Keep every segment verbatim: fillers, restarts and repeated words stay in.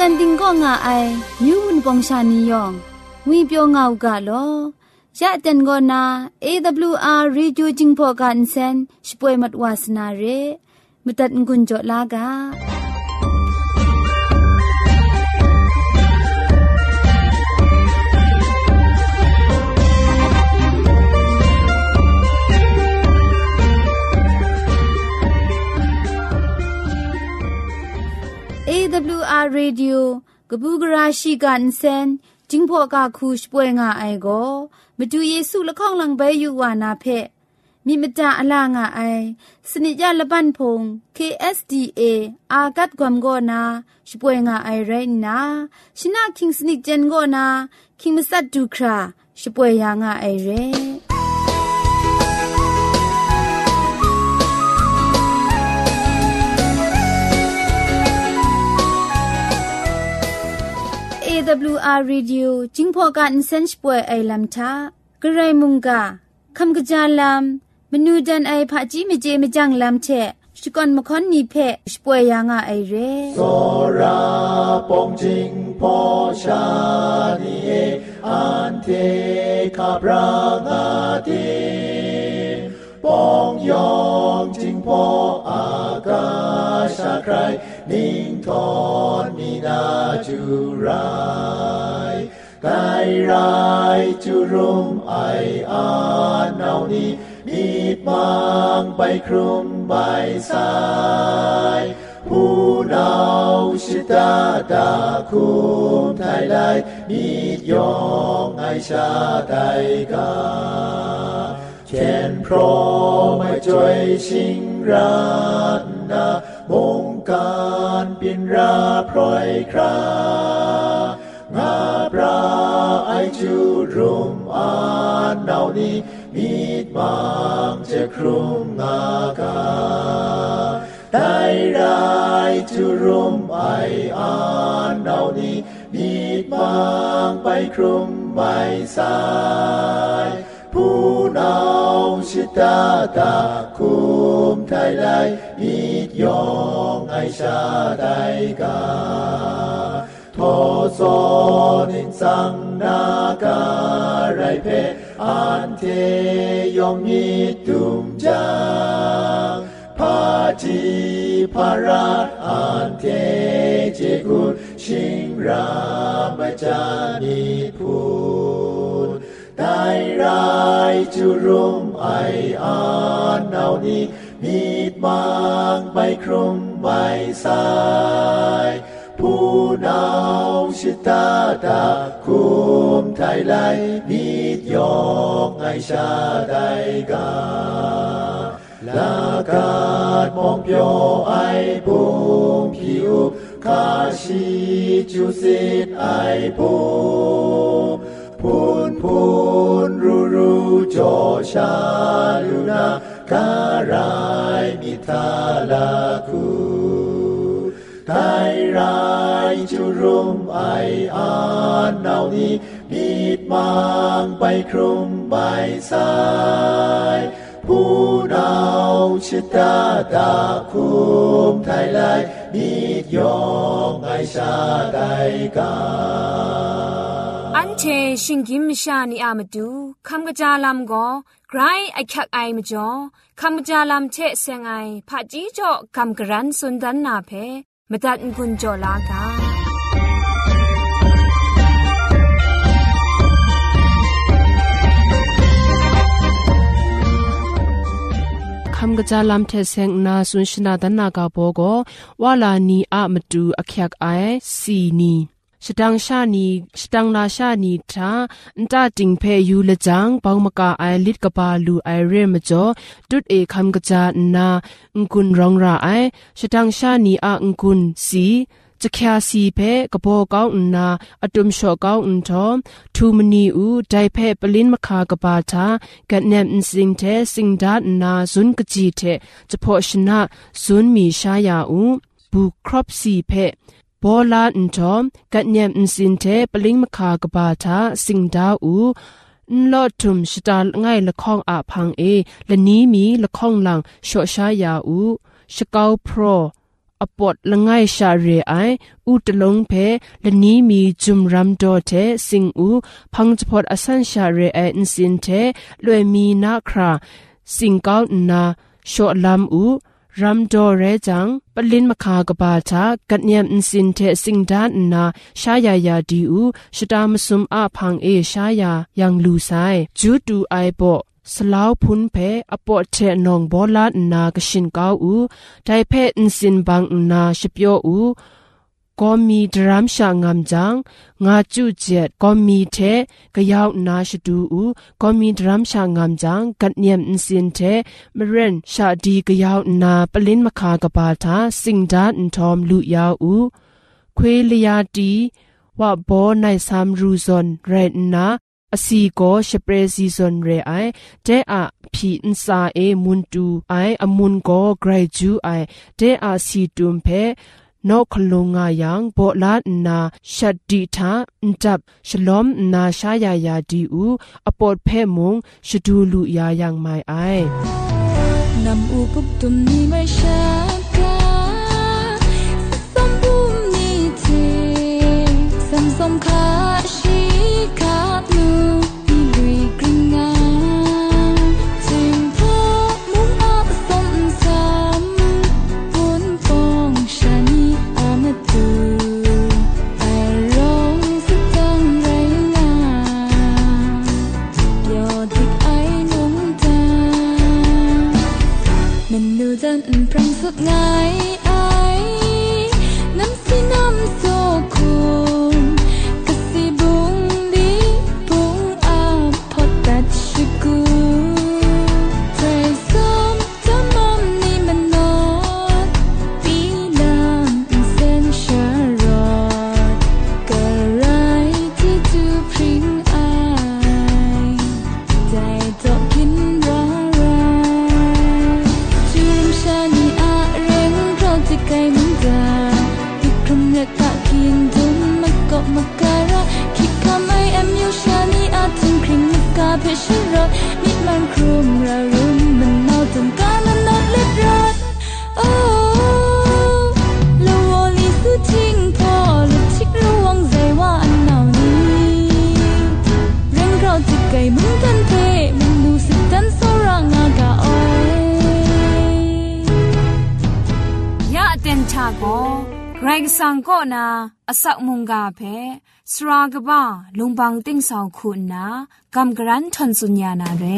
กันติงก็ง่าไอมิวนปองชานียองงุยเปียวง่าวกะลอยะเต็นก็นา เอ ดับเบิลยู อาร์ Radio Jingpo kan sen shpoi mat wasna re mutat ngun jo lagaเอ ดับเบิลยู อาร์ Radio กบูกราชิกันเซนจิงพอกาคูช่วยงาไอโกมาดูเยซูละข้องหลังใบอยู่วานาเพมีมจาอลางาไอสนิจยาละบันพง เค เอส ดี เอ อากัดกวมโกนาช่วยงาไอไรนาชินาคิงสนิจเจนโกนาคิงมัสัดดูคราช่วยยางาไอเรเอ ดับเบิลยู อาร์ Radio จิงพอกันเซนช์ป่วยไอลัมทากระไรมุงกาคำกระจาลัมมนูดันไอผาจีเมเจมจังลัมเชชุกอนมคอนนีเพชป่วยยางไอเรโซราปองจิงพอชานีเออันเทคาบรางาเตปองยองจิงพออากาชาใครนิ่งทอนมีนาจูไรไกลไรจูรุมไออานเนานี้มีดมังไปครุมใบสายผู้นาวชิตาตาคุมไทยไลมีดยองไอชาไทยกาเช่นพรไม่ช่วยชิงรัตนามงการเปลี่ยนราพรอยครางาปราไอจูรุมอานเนานี้มีดมังจะครุมงากาได้ไรจูรุมไออานเนานี้มีดมังไปครุมใบสายผู้นาวชิตาตาคุมไทยไลมีดยองไอชาไทยกาทอซอนินสังนาการไรเพอันเทยองมีตุมจางพาจีพาราอันเทเจกุลชิงรามจานิพูนได้ไรจูรุมไออานเนานี้มีดมังไปครุมใบสายผู้นาวชิตาตาคุมไทยไลมีดยองไอชาไทยกาลากาดมองเปียวไอปุมผิวคาชีจูสิตไอปุมพูนพูนรูรูโจชาลูนาการายมิทาลาคูไทยไรจูรุมไออานเนานี้มีดมังไปครุมใบสายผู้นาวชิตาตาคุมไทยไลมีดยองไอชาไทยกาอันเชชิงกิมชานีอามาดูคำกระจาลำก็ไกรไอคักไอมาจ่อคำกระจาลำเชเซงไอผาจีจ่อคำกระรันสุนดันนาเพมตัดกุญจ่อลากาคำกระจาลำเทเซงนาสุนชนาดันนากาโบโกวาลานีอามาดูอคักไอสีนีชดังชานีชดังนาชานีทาอันตาติงเพยูละจังปองมกาไอลิดกบาลูไอเรมจ่อดุดเอคำกระจานาองกุนรองราไอชดังชานีอาองกุนสีจะแค่สีเพกบก้าวนาอดุมโชก้าวอุนทอมทูมนีอูไดเพปลินมคากบาทากันแนมอินสิงเทสิงดานาซุนกจีเทจะพอชนะซุนมีชายาอูบุครบสีเพบอลาอินทอมกันแนมอินสินเทปลินมคากบาทาสิงดาอูนลอทุมชตาง่ายละข้องอาพังเอละนี้มีละข้องหลังโชชายาอูชกาวโปรออปอดละง่ายชาเรไออุตลงเพละนี้มีจุมรำดอเทสิงอูพังจะพอดอสันชาเรไออินสินเทลวยมีนาคราสิงเก้านาโชลำอูรำดอเรจังปลินมคากบาทากัดเนียมอินสินเทสิงดานนาชายายาดีอูชดามสุมอาพังเอชายายังลูไซจูดูไอโบสลาวพุนเพอปอเทนองบอลานากชินกาวอูไดเพอินสินบังนาชิปโยอูก็มีดรามชางามจังงาจูเจ็ดก็มีเทกยาวนาชดูอูก็มีดรามชางามจังกัดเนียมอินสินเทมเรนชาดีกยาวนาปลินมคากบาทาสิงดาอินทอมลุยาวอูควีลยาดีว่าบอในสามรูซอนเรนนาอสีก็ชเปรซีซอนเรไอเจอะพีอินซาเอมุนตูไออมุนก็ไกรจูไอเจอะสีตุมเพนอกขลงงายังโบลานาชัดดีทาอินจับฉลอมนาชายายาดีอูอปอดเพมงชดูลุยายังไม่ไอนำอูปุกตุมนี้ไม่ชากาสมบุมนี้เทสัมสมคาชีคานูอีลุยกริงงาจึงพอมุงอาสมสามบุญฟองชานีอามาตูอารมณ์สุดจังไรงายอดที่ไอ้นงตามันดูจันพรังสุดง่ายไอ้น้ำสีน้ำโซคูกะสีบุงดีบุงอาพอตัดชิกูใจซ้ำจำมอมนี่มันนอนปีลำเส้นชารอดกะไรที่จูพริ้งอายใจจอกกินร้าราจูรมชานีอาเร่งเพราะจะไกลมันจาติดคลุมเล็กตะกินดุมมะกบมะการะคิดคำไอแอมยูชานีอาถึงคริงมะกาเพชรรอมิดมันครุมระรุมมันเนาจนกามันนอดเล็ดรอดโอ้ละวอลีสุทิ้งพอละชิกระวังใจว่าอันเหนานี้เร่งเราจะไกลมึงทันเพมันดูสิตันโซรังอากาอ้อยยะเต็นชาโกไกรกสังก็นาอสักมุงกาเพสรากบ้าลุงบังติ้งสาวคุณนากำกรันทนสุญญานาเร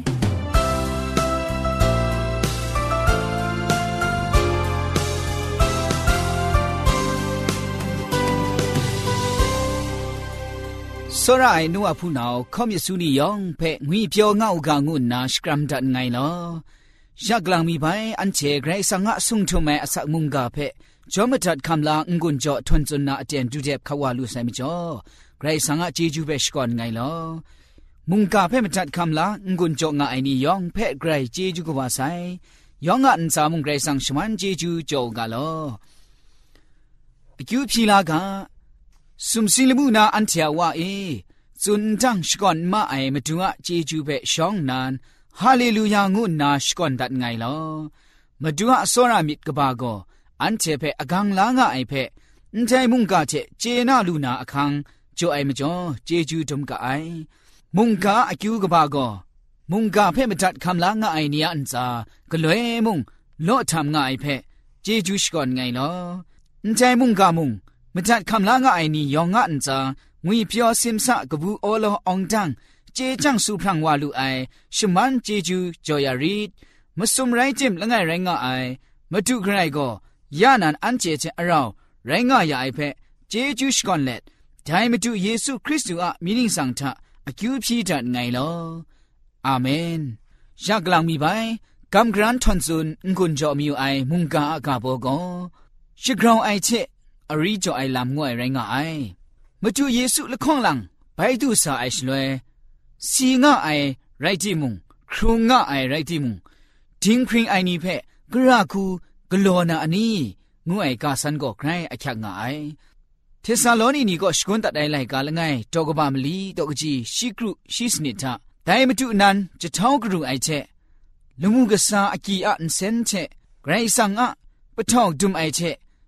စောရအိုင်နုအဖူနောခေါမစုနီယောင်ဖဲငွေပြောငောက်ကငုနာစကရမ်ဒတ်ငိုင်လောရက်ကလန်မီပိုင်အန်ချေဂရိဆာငါဆုံထုမဲအစမုန်ကဖဲဂျောမတတ်ခမ်လာငွန်ကြောထွန်စွန်နာအတန်ဒူတဲ့ခဝါလူဆိုင်မကျော်ဂရိဆာငါဂျေဂျူပဲရှကွန်ငိုင်လောမုန်ကဖဲမတတ်ခမ်လာငွန်ကြောငါအိုင်နီယောင်ဖဲဂရိဂျေဂျူကဘာဆိုင်ယောင်ငါအန်စာမုန်ဂရိဆန်ရှမန်ဂျေဂျူကြောကလောအကျူဖြီလာကสุมสิลมุนาอันเทียวว่าเอจุนจังสกอนมาไอมาดูอะเจจูเบชองนานฮาเลลูยางุนนาสกอนดัดไงลอมาดูอะโซรามิดกบาโกอันเทเพอกังลางะไอเพอันใจมุงกาเจเจนาลูนาอคังจ่อไอมาจ่อเจจูดมกะไอมุงกาอคิวกบาโกมุงกาเพมาจัดคำลางะไอเนียอันซากะลวยมุงโลทำงะไอเพเจจูสกอนไงลออันใจมุงกามุงมจัดคำลางะไอนี่ยองงะอันจางุยเปียวซิมซะกบูโอโลอองจังเจจังสุพรังวาลูไอชมันเจจูจอยารีดมะซุมไรจิมละไงไรงะไอมะดุไกรก็ยานันอันเจเจอเราไรงะยาไอเพเจจูสกอนเล็ดไดมะดุเยซูคริสต์อะมีนิงสังทะอคิวพีดัดไงลออาเมนยักลังมีไปกัมกรันทอนซุนงุนจอมิวไอมุงกาอากาโบโกชิกรองไอเชอริจ่อไอลำงวยไรงะไอมาจูเยซูละข้องหลังไปดูสาไอชลวยสีงะไอไรจิมุงครูงะไอไรจิมุงทิ้งพริงไอนี่เพกระคูกลัวนาอันนี้งวยกาสันก็ใครไอคักงะไอเทสาโลนีนี่ก็สกุนตัดไอไลกาละไงตอกบามลีตอกจีชิกรุชิสนิทะแต่มาจูนั้นจะเท่ากรุไอเชลุงมุกษาอกีอันเซนเชไกรสังอะปะทอกดุมไอเช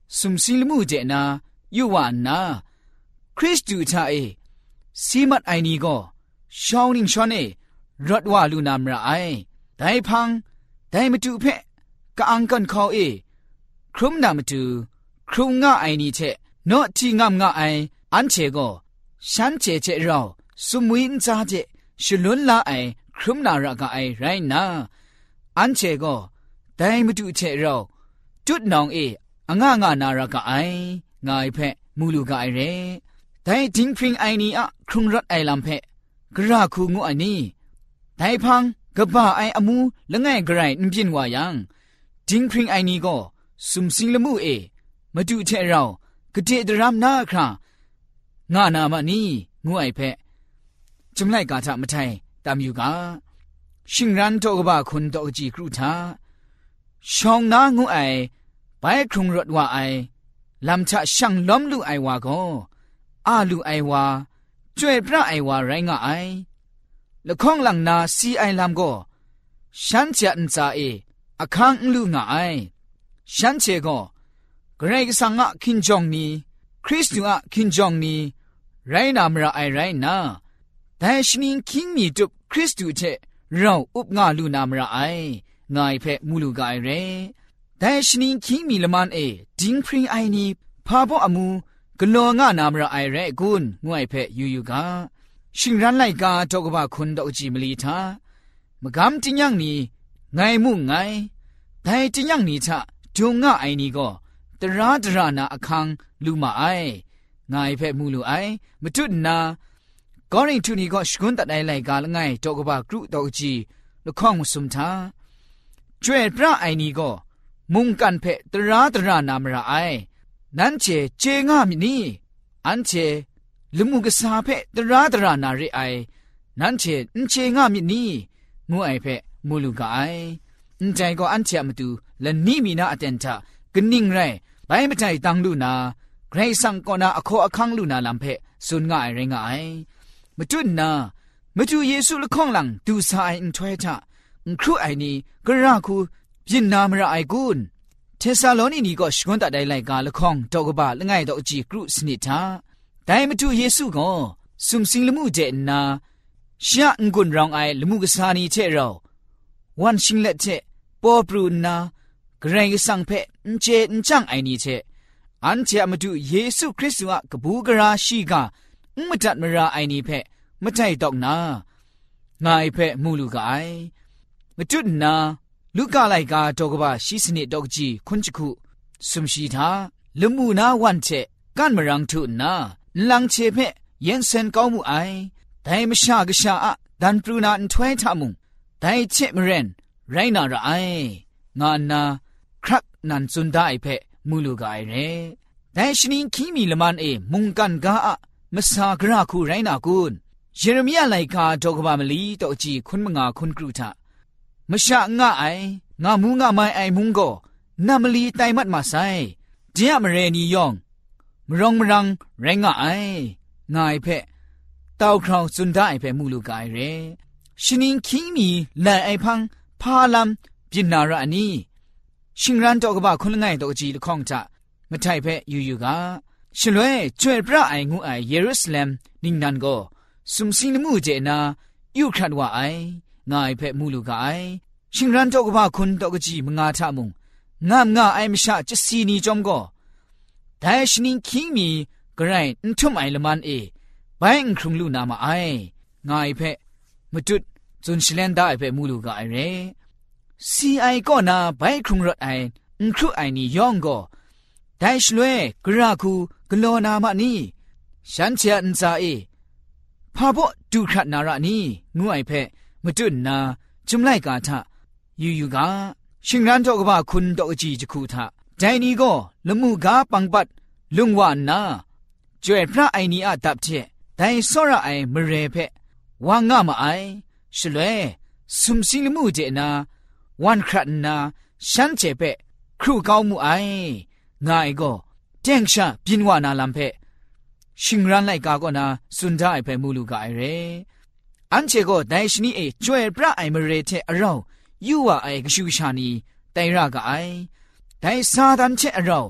สุมสิลมูเจนายูวานาคริสตูชาเอสีมัดไอนี้ก็ชาวนิงชวนเอรถว่าลูนามระไอได้พังได้มาดูเพะกะอังกันเขาเอครุมนามาดูครุงง่าไอนี้เชโนที่งามง่าไออันเชก็ฉันเจเจเราสมุยนซาเจชลุนลาไอครุมนาระกะไอไรนาอันเชก็ได้มาดูเชเราจุดนองเออ่างงานาระกะไองายเพะมูลูกะไอเรได้ทิ้งพิงไอนี้อะครุงรถไอลำเพะกระคูงูไอนี้ได้พังกบ้าไออมูละไงกระไรนพินวายังทิ้งพิงไอนี้ก็สุมสิงละมูเอมาดูเชเรากระเดดรามนาครางานามานี่งูไอเพะจำไลกาทะมาไทยตามอยู่กาชิงรันโตกบ้าคนโตจีกรูทาชองนางูไอไปครุงรถว่าไอลำชะช่างล้อมลูไอวาก็อาลูไอวาช่วยพระไอวาไรงาไอละข้องหลังนาซีไอลำก็ฉันจะอันซาเออคังลูงาไอฉันเชก็เกรกสังะคินจองนีคริสตูอะคินจองนีไรนามระไอไรนาแต่ชนิงคิงมีจุบคริสตูเชเราอุบงาลูนามระไองายเพะมูลูกาไอเรแต่ชนิงคิงมีละมันเอดิงพริงไอนีพาบ่อมูกลัวงานามระไอเรกุนงวยเพะยูยูกาชิงรันไลกาตอกบะคุณดอกจีมลีทามกำจิยังนีไงมุ่งไงแต่จิยังนีทะจงงะไอนีก็ตราตรานาอคังลูมาไองายเพะมูลูไอมตุนนากอริงทุนีก็ชกุนตัดไอไลกาละไงตอกบะกรุดอกจีละข้องสุมทาจวยพระไอนีก็มุงกันเพะตราตรานามระไอนั้นเจเจงามินีอันเจลมุกษาเพะตราตรานาริไอนั้นเจอันเจงามินีงูไอเพะมูลูกาไออันใจก็อันเจมาดูและนี่มีนาอเตนทากนิ่งไรไปไม่ใจตังลูนาใครสั่งก็นาอโคอคังลูนาลำเพะสุนง่ายไรงายมาจุนนามาจูเยซูละข้องหลังดูสายอินทวยทะครูไอนี้กระราคูยินนามระไอกุนเทสาโลนีนี่ก็ชวนตัดได้ไลกาละข้องตอกบะละไงดอกจีกรุสนิทาแต่มาจูเยซูก็สุมสิงละมูเจนาชะงกุนรองไอละมูกษานีเชเราวันชิงเล็เชปอปรูนากระไรสังเพะนเจนจังไอนี้เชอันเจมาดูเยซูคริสต์ว่ากบูกราชีกาอุมจัดมราไอนี้เพะมาใจดอกนางายเพะมูลูกาไอมาจุดนาลูกาไลกาตอกบะชีสนิดอกจีคุนจคุสุมชีทาลมูนาวันเชกันมรังทุนาลังเชเพะเย็นเซนก้าวมูไอแต่มชากชาอะดันปรูนาอันถวยทามุงแต่เชมเรนไรนาระไองานนาครักนันสุนได้เพะมูลูกาไอเรแต่ชนิงคีมีละมันเอมุงกันกาอะมสากราคูไรนากุนเยเรมียาไลกาตอกบะมลีตอจีคุนมงาคุนกรูทามชะงะไองามูงะไมไอมุงโกนามลีไตมัดมาไซเจียมเรนียองมรองมรังแรงะไองายเพะตาวคราวสุนได้เพะมูลูกายเรชินิงคิงมีแลไอพังพาลัมปินาระนีชิงรันตอกบะคุนละไงตอจีละข้องจะมะไทเพะยูยูกาชลวยจวยพระไองูไอเยรูซาเล็มนิงนันโกสุมสิงมูเจนายูครัดว่าไองายเพะมูลูกาไอชิงรันตอกบะคุณตอกจีมงาทะมุงงามงาไอมชะจะซีนีจอมก็แต่ชนิงคิงมีกระไรนทุมไอละมันเอไปอังครุงลูนามาไองายเพะมจุดจุนชเลนได้เพะมูลูกาไอเรซีไอก็นาไปครุงรถไออังครุไอนี่ยองก็แต่ชลวยกระคูกโลนามานี่ฉันเชียนซาเอพาบ่ดูครัดนาระนี่งูไอเพะมจุนนาจุมไลกาทะยูยูกาชิงรันตอกบะคุณดอกจีจคูทะใจนี้ก็ละมูกาปังปัดลุงวานนาจวยพระไอนี้อาดับเจแต่สระไอมเรเพะวางงามาไอชลวยสุมสิงละมูเจนาวันครัดนาฉันเจเปะครูเกามูไองายก็แจ้งชะบินวานาลัมเพะชิงรันไลกาก็นาสุนได้เพะมูลูกาไอเรอันเชก็ไดชนีเอจวยพระไอมเรเทอเรายูว่าไอกชูชานีไตรากาไอไดซาดันเชอเราได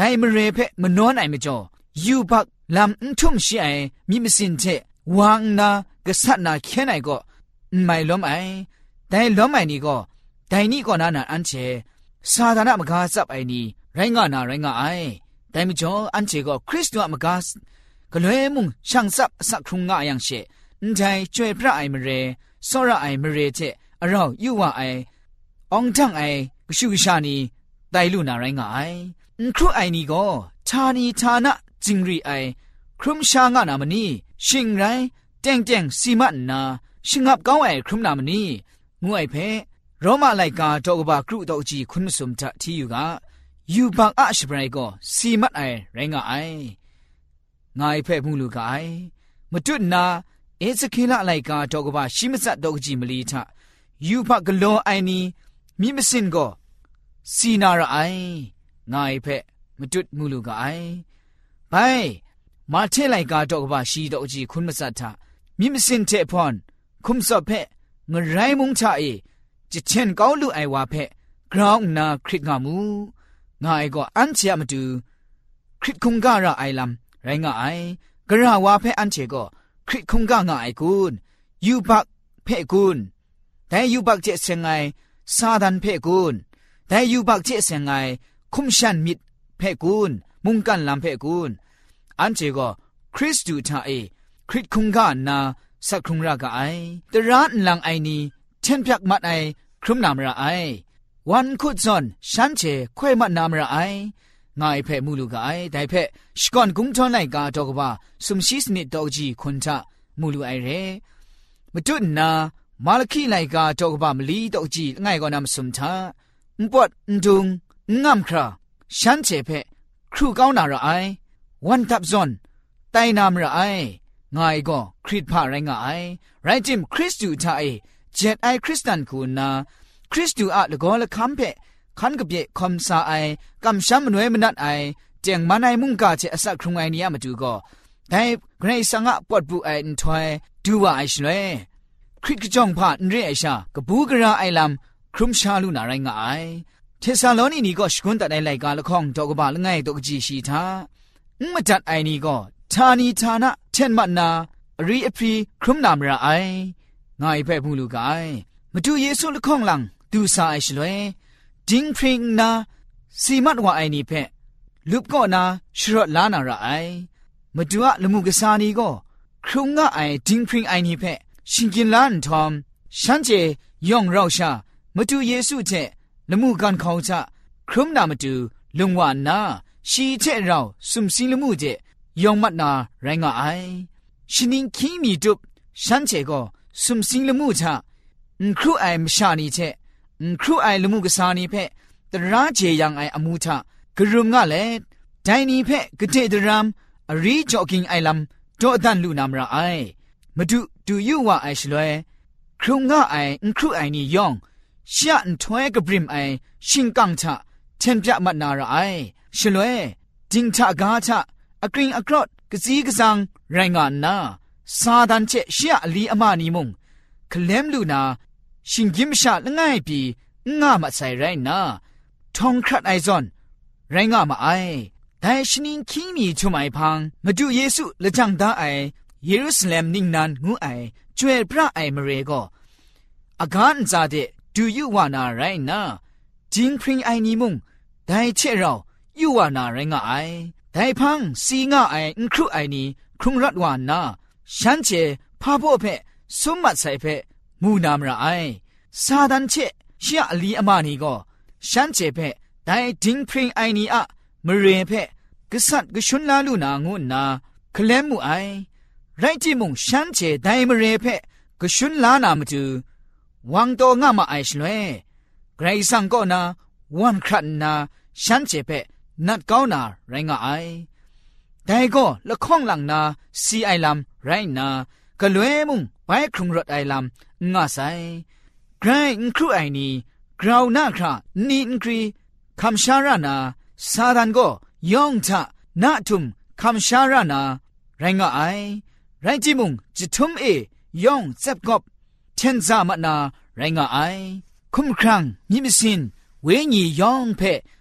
แต่มเรเพมนอนไอมจ่อยูบักลำอุ้มชีไอมีมสินเทวางนากษัตริย์นาแค่ไหนก็ไม่ล้มไอแต่ล้มไอนี่ก็แต่นี่ก็น่าหนาอันเชซาตานมกาซับไอนี่ไรงานาไรงาไอแต่มิจ่ออันเชก็คริสต์มกาก็เลยมุ่งช่างซับสักครุงงาอย่างเชนใจช่วยพระไอมเรสระไอมเรเทเราอยู่ว่าไอองจังไอกชูกชานีไตลูนาไรงาไอครูไอนี่ก็ชานีชานะจิงรีไอครุมชางานามนีชิงไรแจงแจงสีมันนาชิงับก้าวไอครุมนามนีงวยเพโรมาไลกาโตกบากรุตอจีคุณสมทะที่อยู่กะยูบังอาชบรายก็สีมัดไอไรงาไองายเพมูลูกไอมาจุดนาเอสเคลาไลกาโตกบาชิมซัดดอกจีมลีทะยูพักกโลไอนีมีมสินก็สีนาระไองายเพมาจุดมูลูกไอไปมาเทไลกาดอกบาชีดอกจีคุณมาสัทธามิมสินเทพอนคุมสอบเพเงไรมุงชาเอจิเชนเกาลูไอวาเพกราวนาคริตงามูงายก็อันเชียมาดูคริตคงการะไอลำไรงาไอกระวาเพอันเชก็คริตคงกางาไอกุนยูบักเพกุนแต่ยูบักเจเซงไงซาดันเพกุนแต่ยูบักเจเซงไงคุมชันมิดเพกุนมุงกันลำเพกุนอันเจก็คริสตูทาเอคริสคุงกานาสักครุงรากาไอแต่ร้านหลังไอนี้เช่นพักมัดไอครุมนามระไอวันคุดซอนฉันเจควยมัดนามระไองายเพมูลูกาไอแต่เพสกอนกุงทอนไลกาดอกบาสุมชิสนิดดอกจีคนทะมูลูไอเรมาจุดนามาลคีไลกาดอกบามลีดอกจีง่ายกว่านำสุมทะมปวดดุงงามคราฉันเจเพครูเก้านาระไอวันทับซอนไตนามระไองายก็คริสพาไรงาไอไรจิมคริสตูทาไอเจ็ดไอคริสตันคูนาคริสตูอะละกอละคัมเพคันกะเปคอมซาไอกัมชัมมนวยมนัดไอเจงมาไนมุงกาเจอสักครุงไอเนียมาดูก็แต่เกรซังะปวดบุไออินทวยดูว่าไอชเลคริสกจงพาอินเรไอชากะบูกระไอลำครุมชาลูนาไรงาไอเทซาโลนีนี่ก็สกุนตัดไอไลกาละข้องดอกบาละไงดอกจีชีทามาจัดไอนี่ก็ทานีทานะเช่นมันนารีอพรีครุมนามระไองายเพ่พูลูกายมาดูเยซูละข้องหลังดูสาไอชลวยจิงพริงนาสีมัดว่าไอนี่เพ่ลุบก็นาชรดลานาระไอมาดูอะละมุกษานี่ก็ครุงงะไอจิงพริงไอนี่เพ่ชิงกินลานทอมฉันเจย่องเราชามาดูเยซูเจละมุกันเขาจะครุมนามาดูลุงวานนาชีเจเราสุมสิงละมุเจยองมัดนาไรงาไอชินิงคีมีจุบฉันเจก็สุมสิงละมุชะครูไอมชานีเจครูไอละมุกษานีเพตราเจยังไออมูทะกรุมงะเลไดนีเพกเจดรามอรีจอกิงไอลำโตดันลูนามระไอมาดูดูยูว่าไอชลวยครุงงะไอครูไอนี่ยองชะอันถวยกบริมไอชิงกังทะเทมจะมัดนาระไอชลวยจิงทะกาทะอกริงอกรอดกะซีกะซังไรงานนาซาดันเจชะลีอามานีมุงคเลมลูนาชิงกิมชะละง่ายปีงามาใส่ไรนาทองครัดไอซอนไรงามาไอแต่ชนิงคีมีชุมไอพังมาดูเยซูละจังดาไอเยรูซาเล็มนิ่งนานงูไอจวยพระไอมเรก็อาการซาเดดูยูวานาไรนาจิงพริงไอนีมุงได้เชเรายูวานาไรงาไอแต่พังสีงาไอครูไอนี้ครุงรัดวานนาฉันเจพาโบเพสมมัดใส่เพมูนามระไอซาดันเชเชียลีอามานีก็ฉันเจเพแต่จิงพริงไอนี้อะมเรเพกษัตริย์กชุนลาลูนางูนาเคลมมูไอไรจิมุงฉันเจได้มเรเพกชุนลานามาดูวังโตงามาไอชลวยไกรสังก็นาวันครันนาฉันเจเพนัดเก้านาไรงาไอแต่ก็ละข้องหลังนาซีไอลำไรนากะลวยมุงไปครุงรถไอลำงาไซไกรครูไอนี้กราวนาครานีนกรีคำชารานาซาดันก็ยองทะนาทุมคำชารานาไรงาไอไรจิมุงจิทุมเอยองเจ็บกบเทนซามานาไรงาไอคุ้มครังมิมสินเวญียองเพ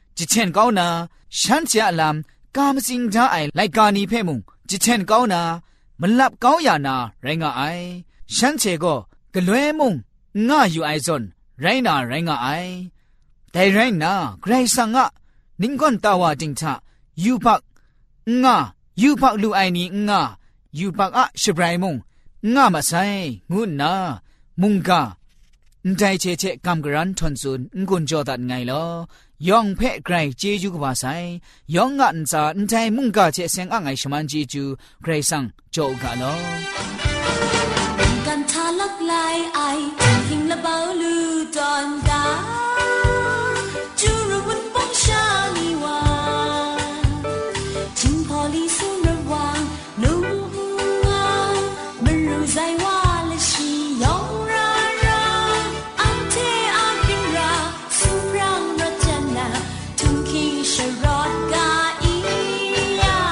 จิเช่นเก้านาฉันจะลำกามสิงจ้าไอไลกานีเพ่มุงจิเช่นเก้านามันลับเก้าอย่านาไรงาไอฉันเชก็กะล้วยมุงง่าอยู่ไอซอนไรนาไรงาไอแต่ไรนาใครสังอะนิงก้อนตาวาจิงชะยูปักง่ายูปักลูไอนี้ง่ายูปักอะชบไรมุงง่ามาใส่งูนามุงกาใจเชเชกำกรันทนซุนงุนจอดัดไงลอยองเพ่ไกรเจจูกว่าไซยองงันซาใจมุงกาเชเซงอ่างไอชมันจีจูไกรสังโจกาลอกันทาลักลายไอหิงละเบาลูดอนดาจูรวันปองชาลีวาจิงพอลีสุนระวังนูหัวมันรู้ใจว่าละชียองราราอันเทอากินราสุรังระจันนาทุงคิงชรอดกาอียา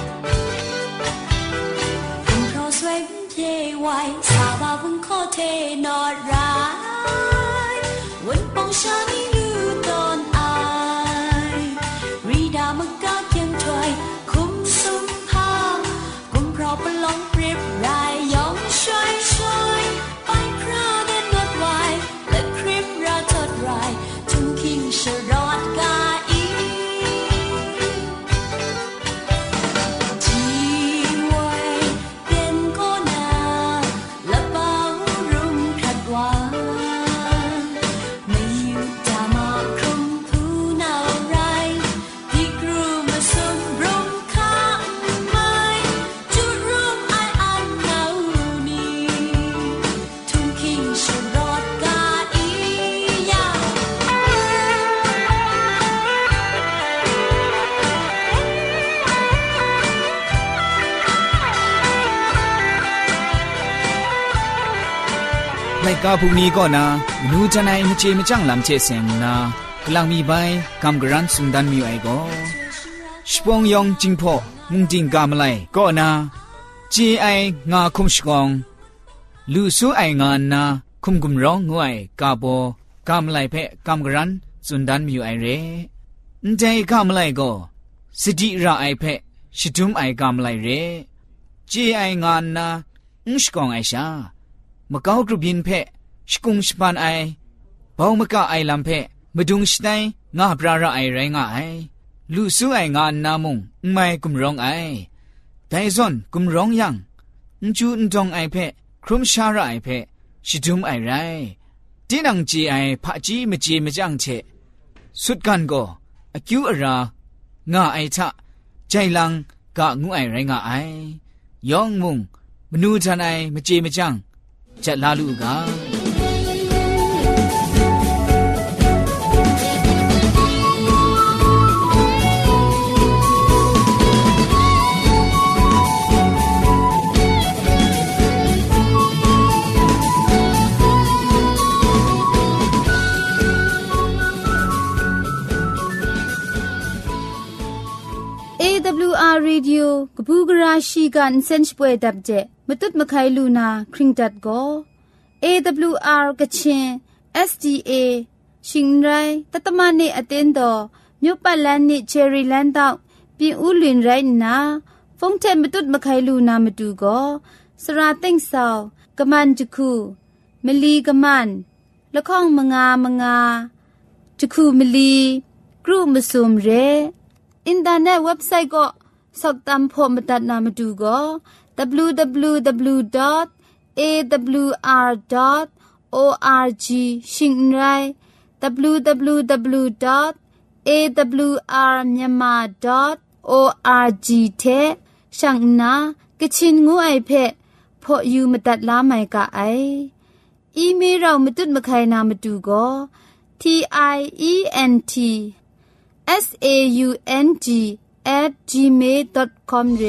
คุณเพราะสวยเย่ไว้สาบาวันขอเทนอดร้ายวันปองชาลีลูตอนอายรีดามากาเพียงถอยคุมสุมพากุมเพราะประลองเปรียบรายยองช่วยช่วยไปคราเดินนวดไว้และคริปราทอดไรทุงคิงชรอดกาอีจีไว้เป็นก็นาละเบารุมขัดวาไม่อยู่จามาครุมผู้นาวไรที่กรูมาสมรมข้างไม่จุดรูปไออันเนานี้ทุงคิงชรอดกาอียาไลกาพวกนี้ก็นะมนูจันไอมเจมจังลำเชเซงนากลางมีใบกำกรันสุนดันมีไอก็ชปองยองจิงพ่อมุงจิงกามไลก็นะเจไองาคุมชกองลูซูไองานนาคุมกุมร้องงวยกาโบกามไลเพะกำกรันสุนดันมีไอเรนใจกามไลก็สติระไอเพะชิดุมไอกามไลเรเจไองานนาอุชกองไอชามะกาวกรุบินเพะชกุงชปานไอบ่าวมะกะไอลำเพะมะดุงสไตงาปราระไอไรงาไอลูซูไองานนามุงไม่กุมร้องไอไดซอนกุมร้องยังอุจูอุจงไอเพะครุมชาระไอเพะชิดุมไอไรตินังจีไอพะจีมะจีมะจังเชสุดกันก็อคิวอรางาไอทะใจลังกะงูไอไรงาไอยองมุงมนูจันไอมะจีมะจังจัดลาลูกาเอ ดับเบิลยู อาร์ Radio กบูกราชีกันเซนช่วยดับเจมตุดมะไคลูนาคริงดัดโก เอ ดับเบิลยู อาร์ กะชิน เอส ดี เอ ชิงไรตัตมะเนอเตนโดမြို့ပတ်လန်းနစ်ချယ်ရီလန်းတောက်ပြင်ဦးလွင်ရိုင်းနာဖုန်ထဲမတုတ်မခိုင်လူနာမတူကိုစရာသိမ့်ဆောင်ကမန်တခုမလီကမန်လခေါင်မငါမငါတခုမလီกรุมซุมเรอินเทอร์เน็ตเว็บไซต์ก็สอบตามพอมตัดนามาดูก็ ดับเบิลยู ดับเบิลยู ดับเบิลยู ดอท เอ ดับเบิลยู อาร์ ดอท โอ อาร์ จี ชิงไร ดับเบิลยู ดับเบิลยู ดับเบิลยู ดอท เอ ดับเบิลยู อาร์ myanmar ดอท โอ อาร์ จี เทช่างนากะชินงูไอเพพออยู่มาตัดลาไม่กะไออีเมลเรามาตุดมาใครนามาดูก็ T I E N T S A U N G at gmail dot com เร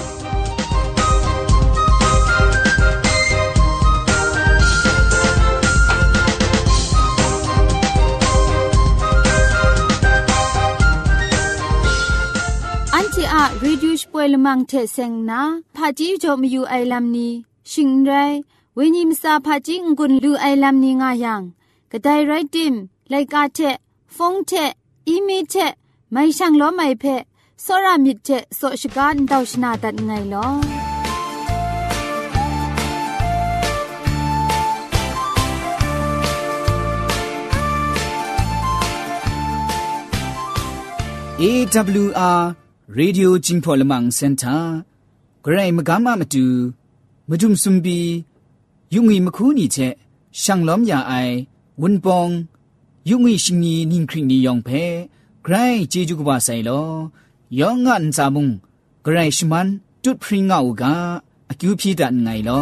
อันที่อะรีดิวส์ป่วยละมังเทเซงนะพาจีจอมอยู่ไอลัมนี้ชิงไรเวนิมซาพาจีงกุนลูไอลัมนี้งายังกะไดไรติมไลกาเทฟงเทอีเมเทไม่ช่างล้อไม่เพะสรามิดเจโซชกานดาวชนาตัดไงลอเอ ดับเบิลยู อาร์ Radio จิงพอลมังเซ็นเตอร์ไกรมกามามาดูมาดุมซุมบียุงอีมคูนี่เจช่างล้อมยาไอวุนปองยุงอีชิงนีนิงคริงนียองเพไกรเจจูกบาไซโลยองงันซามุงไกรชมันจุดพริ้งเอากาอคิวพีดันไงลอ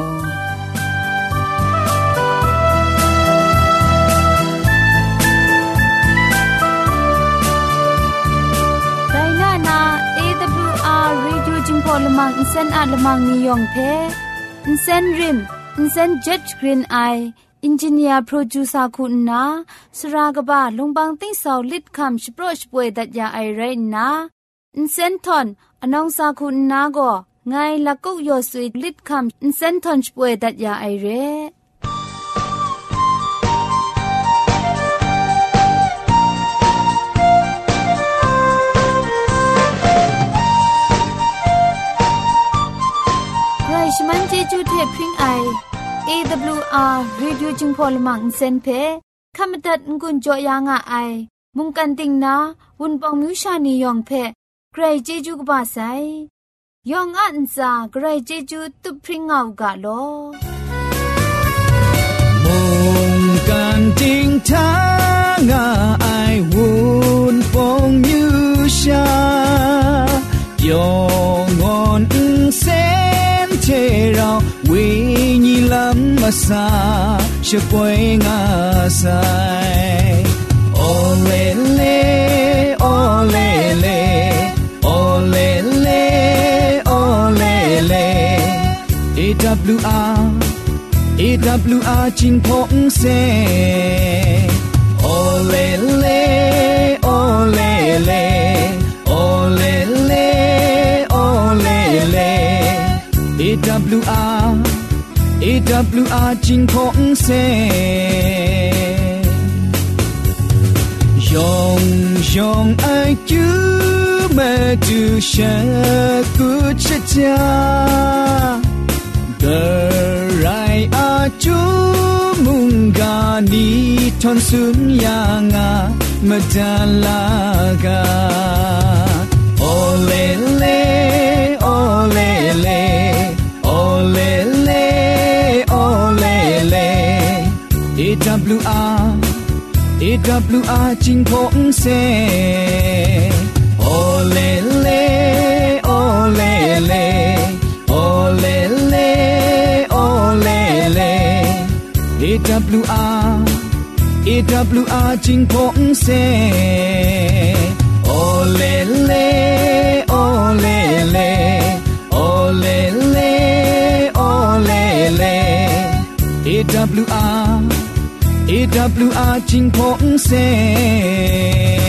จิงพอลมังอินเซนอาลมังนิยองเพอินเซนริมอินเซนเจ็ดกรีนไออินจิเนียร์โปรดิวเซอร์คุณนาสรากบะลงบางติ้งสาวลิดคำสโปรชป่วยดัดยาไอเรนนาอินเซนทอนอนองซาคุณนาก็ไงลักกุยอสุยลิดคำอินเซนทอนป่วยดัดยาไอเรชมันเจจูเทพริงไอ เอ ดับเบิลยู อาร์ Radio จิงพอลมังเซนเพขมตัดงุนจอยางอไอมุงกันติงนาวุนปองมิวชานียองเพใครเจจูกบาไซยองอันซาใครเจจูตุพริงเอากาโลมุงกันติงทางไอวุนปองมิวชายองอนเซเทเราวิญญาณมาสาช่วยงาไซโอเลเลโอเลเลโอเลเลโอเลเล เอ ดับเบิลยู อาร์ เอ ดับเบิลยู อาร์ จิงพงเซโอเลเลโอเลเลโอเลเลโอเลเลเอ ดับเบิลยู อาร์ เอ ดับเบิลยู อาร์ จิงพงเซยองยองไอจูเมจูเชกุชะจาเกอไรอาจูมุงกานีทอนสุนยางามะดาลากาโอเลเลโอเลเลโอเลเลโอเลเล เอ ดับเบิลยู อาร์ เอ ดับเบิลยู อาร์ จิงพงเซโอเลเลโอเลเลโอเลเลโอเลเล เอ ดับเบิลยู อาร์ เอ ดับเบิลยู อาร์ จิงพงเซโอเลเลโอเลเลโอเลเลโอเลเล เอ ดับเบิลยู อาร์ เอ ดับเบิลยู อาร์ จิงพงเซ